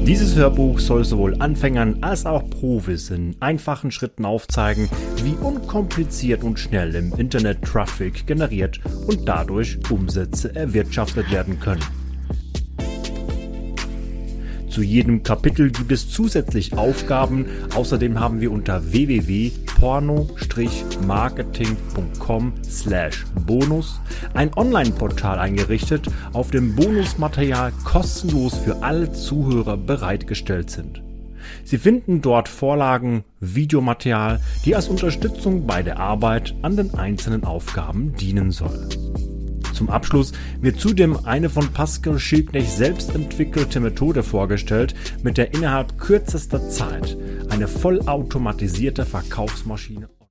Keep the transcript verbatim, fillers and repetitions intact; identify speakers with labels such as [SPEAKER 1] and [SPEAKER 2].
[SPEAKER 1] Dieses Hörbuch soll sowohl Anfängern als auch Profis in einfachen Schritten aufzeigen, wie unkompliziert und schnell im Internet Traffic generiert und dadurch Umsätze erwirtschaftet werden können. Zu jedem Kapitel gibt es zusätzlich Aufgaben. Außerdem haben wir unter w w w punkt porno marketing punkt com slash bonus ein Online-Portal eingerichtet, auf dem Bonusmaterial kostenlos für alle Zuhörer bereitgestellt sind. Sie finden dort Vorlagen, Videomaterial, die als Unterstützung bei der Arbeit an den einzelnen Aufgaben dienen soll. Zum Abschluss wird zudem eine von Pascal Schildknecht selbst entwickelte Methode vorgestellt, mit der innerhalb kürzester Zeit eine vollautomatisierte Verkaufsmaschine